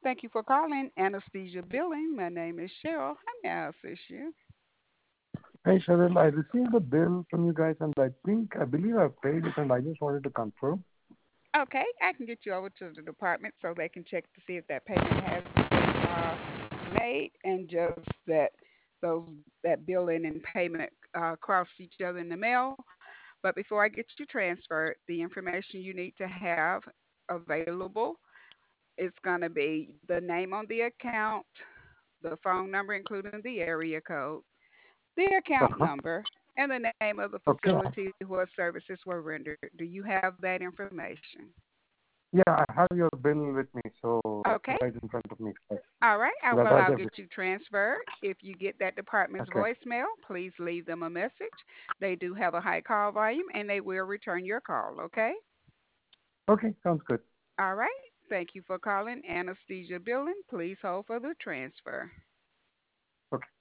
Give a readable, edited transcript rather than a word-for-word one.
Thank you for calling Anesthesia Billing. My name is Cheryl. How may I assist you? Hey, Cheryl, I received a bill from you guys, and I believe I've paid it, and I just wanted to confirm. Okay, I can get you over to the department so they can check to see if that payment has been made and just those that billing and payment cross each other in the mail. But before I get you transferred, the information you need to have available is going to be the name on the account, the phone number, including the area code, the account Uh-huh. number, and the name of the Okay. facility where services were rendered. Do you have that information? Yeah, I have your bill with me, so Okay. right in front of me. All right. That Well, has I'll get everything. you transferred. If you get that department's Okay. voicemail, please leave them a message. They do have a high call volume and they will return your call. Okay. Okay, sounds good. All right. Thank you for calling Anesthesia Billing. Please hold for the transfer. Okay.